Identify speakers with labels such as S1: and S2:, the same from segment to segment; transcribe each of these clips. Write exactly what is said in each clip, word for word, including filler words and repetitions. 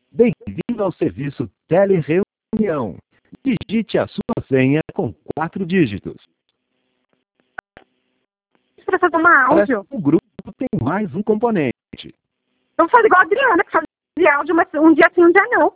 S1: Bem-vindo ao serviço Telereunião. Digite a sua senha com quatro dígitos.
S2: Para fazer uma áudio.
S1: O grupo tem mais um componente.
S2: Eu vou fazer igual a Adriana, que fazia áudio, mas um dia sim, um dia não.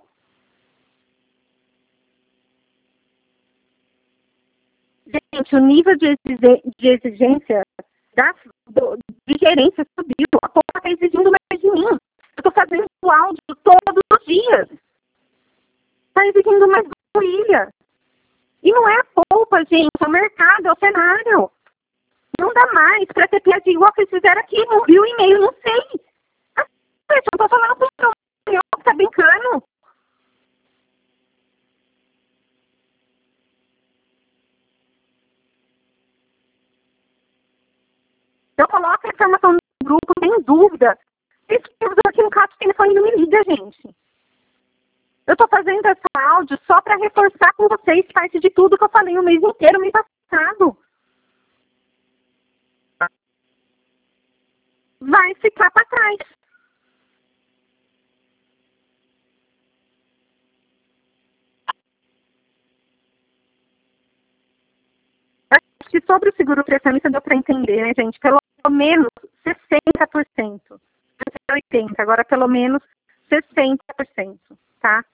S2: Gente, o nível de, exige, de exigência da, do, de gerência subiu. A porra está exigindo mais de mim. Eu estou fazendo áudio todos os dias. Está exigindo mais do Ilha. E não é a polpa, gente. É o mercado, é o cenário. Não dá mais para ter piada igual que eles fizeram aqui. Não viu o e-mail, não sei. Ah, eu estou falando com o senhor que está brincando. Eu coloco a informação no grupo, sem dúvida. Esse aqui no caso, o telefone não me liga, gente. Eu estou fazendo essa áudio só para reforçar com vocês parte de tudo que eu falei o mês inteiro, mês passado. Vai ficar para trás. Acho que sobre o seguro prestamista deu para entender, né, gente? Pelo menos sessenta por cento. oitenta por cento, agora pelo menos sessenta por cento, tá?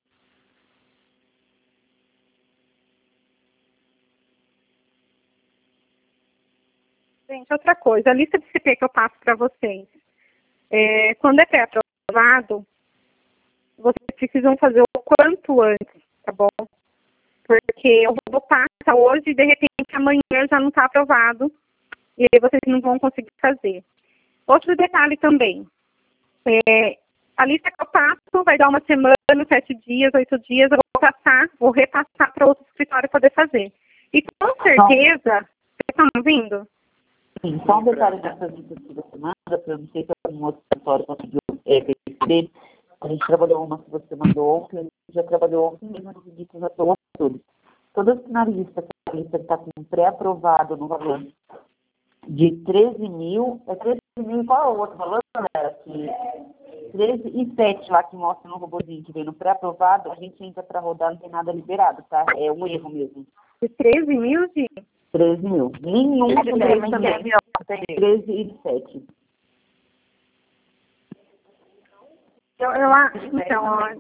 S2: Gente, outra coisa, a lista de C P que eu passo para vocês, é, quando é pré-aprovado, vocês precisam fazer o quanto antes, tá bom? Porque eu vou passar hoje e de repente amanhã já não está aprovado e aí vocês não vão conseguir fazer. Outro detalhe também, é, a lista que eu passo vai dar uma semana, sete dias, oito dias, eu vou passar, vou repassar para outro escritório poder fazer. E com certeza, vocês estão ouvindo?
S3: Sim, só um detalhe dessas listas que você manda, para eu não sei se algum outro escritório conseguiu é, perceber. A gente trabalhou uma que você mandou ontem, a gente já trabalhou ontem mesmo nos listas a todos. Todas na lista, a lista está com pré-aprovado no valor de treze mil, é treze mil, qual é o outro valor, galera? Que treze e sete lá que mostra no robozinho que vem no pré-aprovado, a gente entra para rodar, não tem nada liberado, tá? É um erro mesmo.
S2: De treze mil, de
S3: treze mil. Nenhum de treze também. treze e sete.
S2: Eu, eu, então, ó,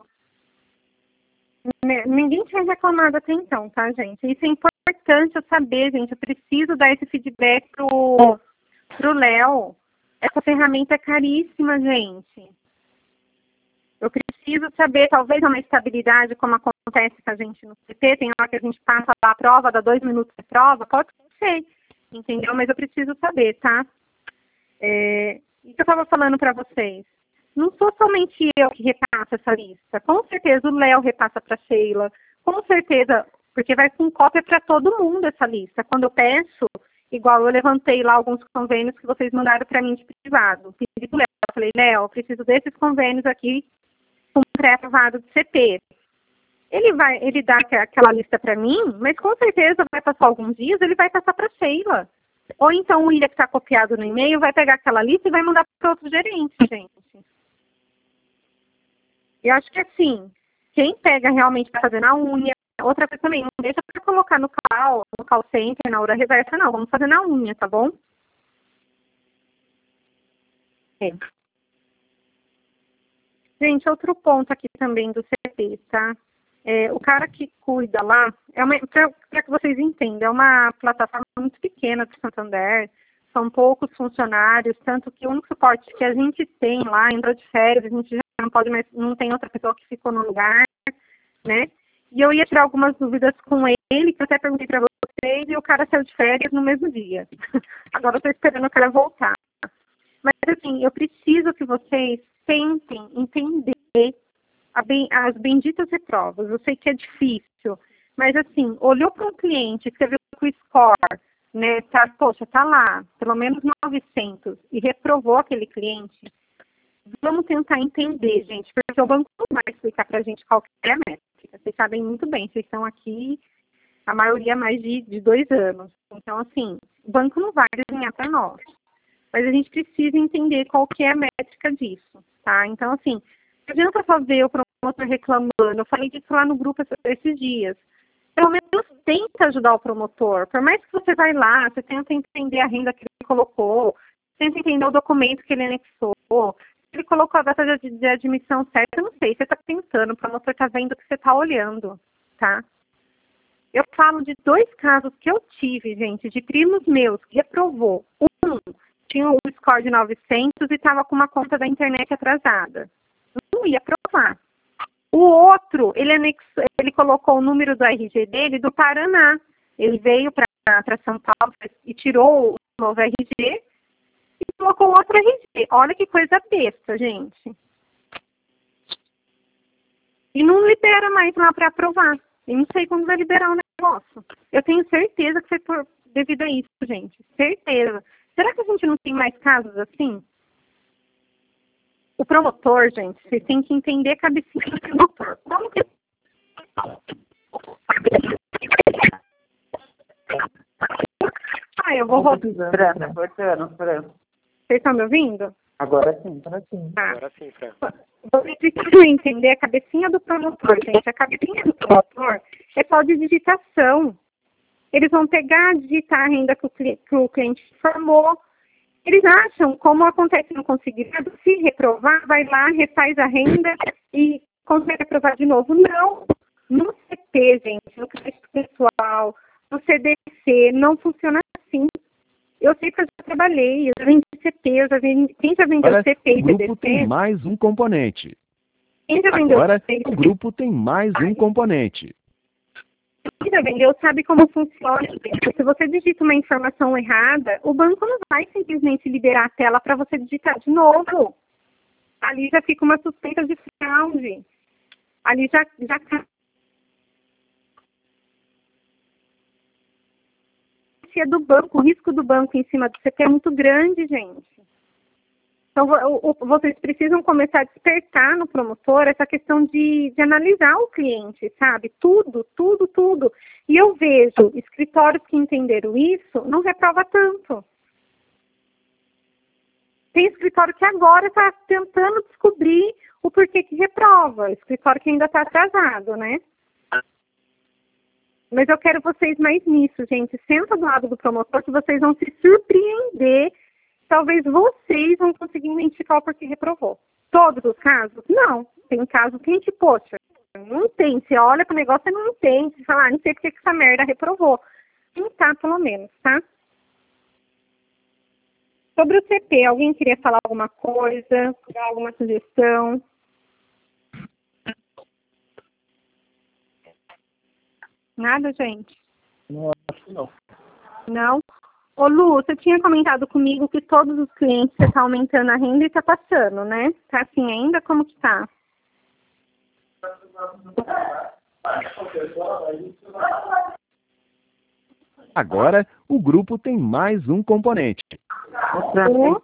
S2: ninguém tinha reclamado até então, tá, gente? Isso é importante eu saber, gente. Eu preciso dar esse feedback pro, pro Léo. Essa ferramenta é caríssima, gente. Eu preciso saber, talvez, uma estabilidade, como acontece com a gente no C P. Tem hora que a gente passa a prova, dá dois minutos de prova. Pode ser, entendeu? Mas eu preciso saber, tá? É, isso que eu estava falando para vocês. Não sou somente eu que repasso essa lista. Com certeza o Léo repassa para a Sheila. Com certeza, porque vai com cópia para todo mundo essa lista. Quando eu peço, igual eu levantei lá alguns convênios que vocês mandaram para mim de privado. Pedi para o Léo, eu falei, Léo, eu preciso desses convênios aqui com pré-aprovado de C P. Ele vai, ele dá aquela lista para mim, mas com certeza vai passar alguns dias, ele vai passar para a Sheila. Ou então o William que está copiado no e-mail vai pegar aquela lista e vai mandar para outro gerente, gente. Eu acho que assim, quem pega realmente para fazer na unha, outra coisa também, não deixa para colocar no call, no call center, na hora reversa, não. Vamos fazer na unha, tá bom? É. Gente, outro ponto aqui também do C P, tá? É, o cara que cuida lá, é para que vocês entendam, é uma plataforma muito pequena do Santander, são poucos funcionários, tanto que o único suporte que a gente tem lá, entrou de férias, a gente já não pode mais, não tem outra pessoa que ficou no lugar, né? E eu ia tirar algumas dúvidas com ele, que eu até perguntei para vocês, e o cara saiu de férias no mesmo dia. Agora eu estou esperando o cara voltar. Mas assim, eu preciso que vocês tentem entender a ben, as benditas reprovas. Eu sei que é difícil, mas assim, olhou para um cliente, escreveu com o score, né, tá, poxa, tá lá, pelo menos novecentos, e reprovou aquele cliente, vamos tentar entender, gente, porque o banco não vai explicar pra gente qual que é a métrica. Vocês sabem muito bem, vocês estão aqui, a maioria mais de, de dois anos. Então, assim, o banco não vai desenhar para nós. Mas a gente precisa entender qual que é a métrica disso, tá? Então, assim, adianta só ver o promotor reclamando. Eu falei disso lá no grupo esses dias. Pelo menos tenta ajudar o promotor. Por mais que você vai lá, você tenta entender a renda que ele colocou, tenta entender o documento que ele anexou, se ele colocou a data de, de admissão certa, eu não sei, você está tentando, o promotor está vendo o que você está olhando, tá? Eu falo de dois casos que eu tive, gente, de primos meus que reprovou. Um tinha um score de novecentos e estava com uma conta da internet atrasada. Não ia aprovar. O outro, ele, anexou, ele colocou o número do R G dele do Paraná. Ele veio para São Paulo e tirou o novo R G e colocou outro R G. Olha que coisa besta, gente. E não libera mais lá para aprovar. Eu não sei quando vai liberar o negócio. Eu tenho certeza que foi por, devido a isso, gente. Certeza. Será que a gente não tem mais casos assim? O promotor, gente, vocês têm que entender a cabecinha do promotor. Como que... Ah, eu vou voltar.
S3: Fran, cortando, Fran.
S2: Vocês estão me ouvindo?
S3: Agora sim, agora sim.
S2: Ah.
S4: Agora sim, Fran.
S2: Vocês precisam entender a cabecinha do promotor, gente. A cabecinha do promotor é só de digitação. Eles vão pegar, digitar a renda que o, que o cliente formou. Eles acham, como acontece no consignado, se reprovar, vai lá, refaz a renda e consegue aprovar de novo. Não. No C P, gente, no crédito pessoal, no C D C, não funciona assim. Eu sei que eu já trabalhei, eu já vendi C P, eu já vendi, quem já vendeu
S1: Agora,
S2: C P e
S1: o grupo
S2: C D C?
S1: tem mais um componente.
S2: Quem já vendeu
S1: Agora,
S2: C P?
S1: o grupo tem mais um componente.
S2: Quem já vendeu sabe como funciona. Se você digita uma informação errada, o banco não vai simplesmente liberar a tela para você digitar de novo. Ali já fica uma suspeita de fraude. Ali já já do banco, o risco do banco em cima do C P é muito grande, gente. Então, o, o, vocês precisam começar a despertar no promotor essa questão de, de analisar o cliente, sabe? Tudo, tudo, tudo. E eu vejo escritórios que entenderam isso, não reprova tanto. Tem escritório que agora está tentando descobrir o porquê que reprova. Escritório que ainda está atrasado, né? Mas eu quero vocês mais nisso, gente. Senta do lado do promotor que vocês vão se surpreender. Talvez vocês vão conseguir identificar o porquê reprovou. Todos os casos? Não. Tem casos que a gente, poxa, não tem. Você olha para o negócio e não tem. Você fala, ah, não sei porque que essa merda reprovou. Tentar, pelo menos, tá? Sobre o C P, alguém queria falar alguma coisa? Dar alguma sugestão? Nada, gente?
S4: Não, acho que não.
S2: Não? Ô, Lu, você tinha comentado comigo que todos os clientes você está aumentando a renda e está passando, né? Tá assim ainda? Como que tá?
S1: Agora, o grupo tem mais um componente.
S2: Uh?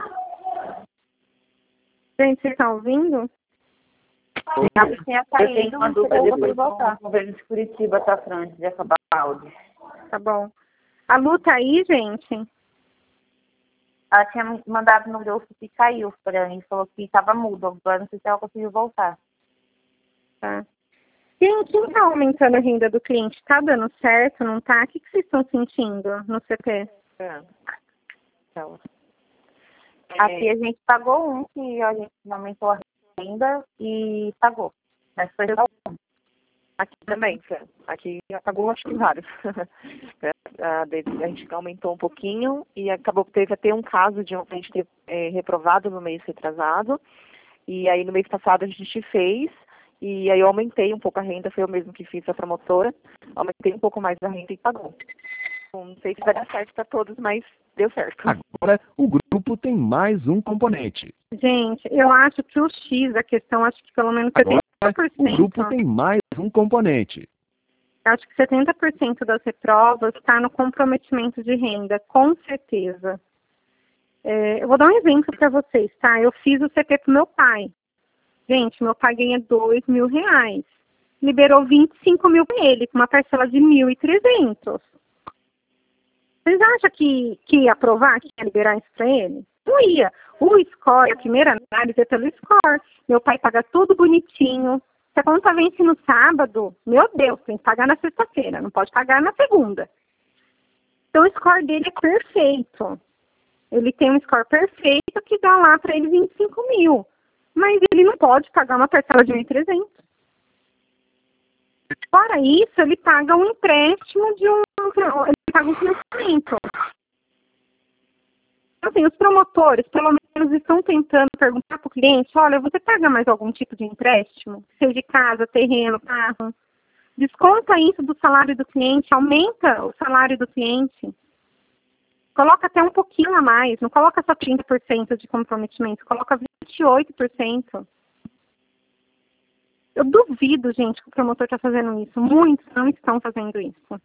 S2: Gente, vocês estão ouvindo?
S3: Eu tenho uma dúvida depois do governo de Curitiba, tá, Fran, antes de acabar o áudio.
S2: Tá bom. A Lu tá aí, gente?
S3: Ela tinha mandado no grupo que caiu pra mim, falou que estava mudo. Agora não sei se ela conseguiu voltar.
S2: Tá. Quem, quem tá aumentando a renda do cliente? Tá dando certo, não tá? O que, que vocês estão sentindo no C P?
S5: É. Então,
S3: Aqui a gente pagou um, que a gente aumentou a renda e pagou. Mas foi só um.
S5: aqui também, Fran. Aqui apagou, acho que vários. a, a gente aumentou um pouquinho e acabou que teve até um caso de um cliente ter é, reprovado no mês retrasado. E aí no mês passado a gente fez. E aí eu aumentei um pouco a renda, foi eu mesmo que fiz a promotora. Aumentei um pouco mais a renda e pagou. Não sei se vai dar certo para todos, mas deu certo.
S1: Agora, o grupo tem mais um componente.
S2: Gente, eu acho que o X da questão, acho que pelo menos
S1: Agora,
S2: setenta por cento.
S1: o grupo tem mais um componente.
S2: Acho que setenta por cento das reprovas está no comprometimento de renda, com certeza. É, eu vou dar um exemplo para vocês, tá? Eu fiz o C P pro meu pai. Gente, meu pai ganha dois mil reais. Liberou vinte e cinco mil para ele, com uma parcela de mil e trezentos. Vocês acham que, que ia aprovar, que ia liberar isso para ele? Não ia. O score, a primeira análise é pelo score. Meu pai paga tudo bonitinho. Se a conta vence no sábado, meu Deus, tem que pagar na sexta-feira, não pode pagar na segunda. Então o score dele é perfeito. Ele tem um score perfeito que dá lá para ele vinte e cinco mil. Mas ele não pode pagar uma parcela de mil e trezentos. Fora isso, ele paga um empréstimo de um... Ele paga um financiamento. Assim, os promotores, pelo menos, estão tentando perguntar para o cliente, olha, você paga mais algum tipo de empréstimo? Seja de casa, terreno, carro. Desconta isso do salário do cliente, aumenta o salário do cliente. Coloca até um pouquinho a mais, não coloca só trinta por cento de comprometimento, coloca vinte e oito por cento. Eu duvido, gente, que o promotor está fazendo isso. Muitos não estão fazendo isso.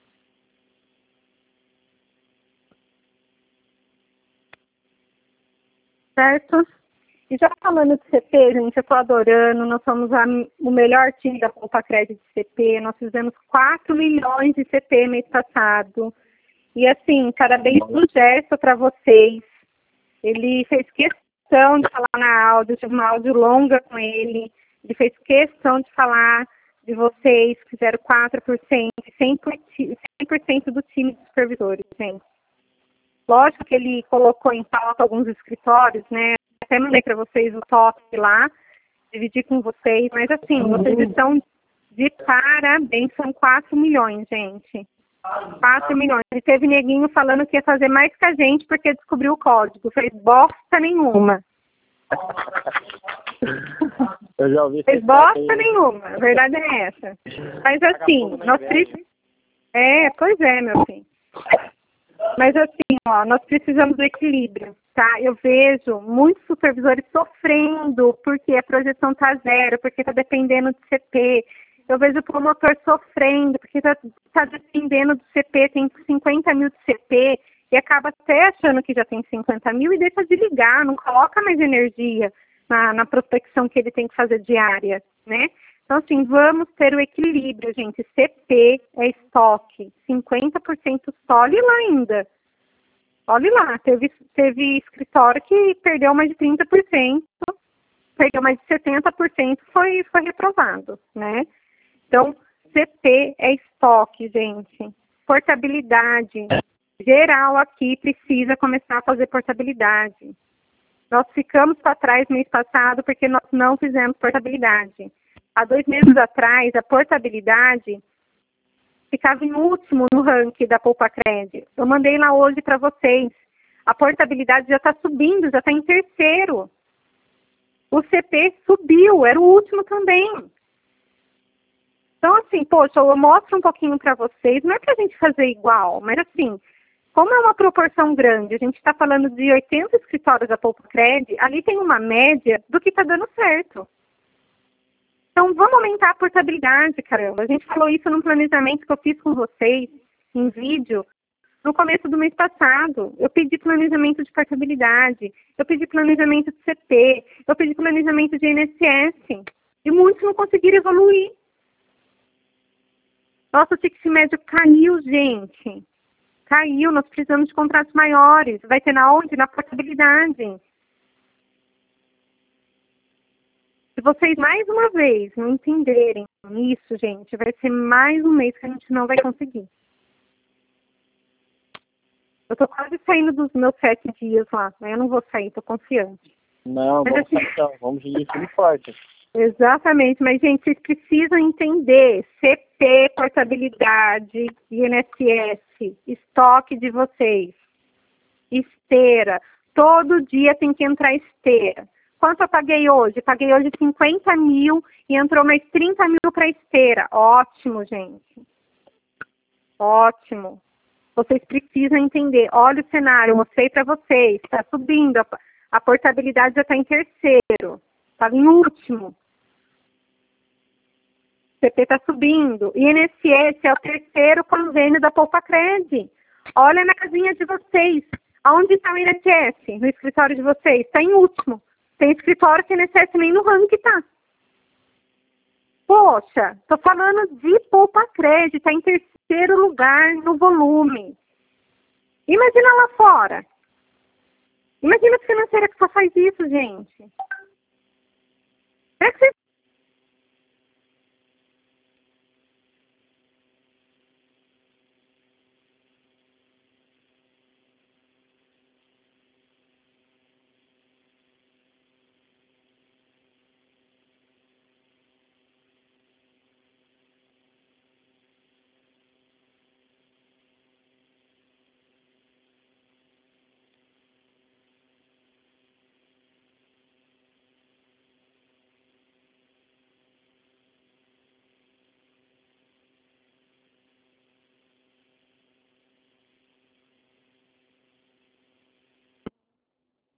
S2: Certo? E já falando de C P, gente, eu estou adorando. Nós somos a, o melhor time da Poupa Crédito de C P. Nós fizemos quatro milhões de C P mês passado. E assim, parabéns do Gerson para vocês. Ele fez questão de falar na áudio, tive uma áudio longa com ele. Ele fez questão de falar de vocês, fizeram quatro por cento, cem por cento do time de supervisores, gente. Lógico que ele colocou em pauta alguns escritórios, né? Até mandei para vocês o top lá, dividi com vocês, mas assim, vocês estão de parabéns, são quatro milhões, gente. quatro milhões. E teve neguinho falando que ia fazer mais que a gente porque descobriu o código. Fez bosta nenhuma.
S4: Eu já ouvi.
S2: Fez bosta nenhuma. A verdade é essa. Mas assim, nós precisamos... É, pois é, meu filho. Mas assim, ó, nós precisamos do equilíbrio, tá? Eu vejo muitos supervisores sofrendo porque a projeção tá zero, porque tá dependendo do C P. Eu vejo o promotor sofrendo porque está tá dependendo do C P, tem cinquenta mil de C P e acaba até achando que já tem cinquenta mil e deixa de ligar, não coloca mais energia na, na prospecção que ele tem que fazer diária, né? Então, assim, vamos ter o equilíbrio, gente. C P é estoque, cinquenta por cento só, olhe lá ainda. Olhe lá, teve, teve escritório que perdeu mais de trinta por cento, perdeu mais de setenta por cento, foi, foi reprovado, né? Então, C P é estoque, gente. Portabilidade. Geral aqui precisa começar a fazer portabilidade. Nós ficamos para trás mês passado porque nós não fizemos portabilidade. Há dois meses atrás, a portabilidade ficava em último no ranking da Poupa Crédito. Eu mandei lá hoje para vocês. A portabilidade já está subindo, já está em terceiro. O C P subiu, era o último também. Então, assim, poxa, eu mostro um pouquinho para vocês, não é para a gente fazer igual, mas assim, como é uma proporção grande, a gente está falando de oitenta escritórios da Poupa Crédito, ali tem uma média do que está dando certo. Então, vamos aumentar a portabilidade, caramba. A gente falou isso num planejamento que eu fiz com vocês, em vídeo, no começo do mês passado. Eu pedi planejamento de portabilidade, eu pedi planejamento de C P, eu pedi planejamento de I N S S, e muitos não conseguiram evoluir. Nosso ticket médio caiu, gente. Caiu, nós precisamos de contratos maiores. Vai ter na onde? Na portabilidade. Se vocês, mais uma vez, não entenderem isso, gente, vai ser mais um mês que a gente não vai conseguir. Eu tô quase saindo dos meus sete dias lá, né? Eu não vou sair, tô confiante.
S4: Não,
S2: mas,
S4: vamos
S2: assim,
S4: sair então. Vamos seguir firme e forte.
S2: Exatamente, mas, gente, vocês precisam entender C P, portabilidade, I N S S, estoque de vocês, esteira. Todo dia tem que entrar esteira. Quanto eu paguei hoje? Paguei hoje cinquenta mil e entrou mais trinta mil para esteira. Ótimo, gente. Ótimo. Vocês precisam entender. Olha o cenário, eu mostrei para vocês. Está subindo. A, a portabilidade já está em terceiro. Estava em último. C P está subindo. I N S S é o terceiro convênio da Poupa Crédito. Olha na casinha de vocês. Aonde está o I N S S? No escritório de vocês? Está em último. Tem escritório que I N S S nem no ranking tá. Poxa, tô falando de Poupa Crédito, está em terceiro lugar no volume. Imagina lá fora. Imagina a financeira que só faz isso, gente. Será que vocês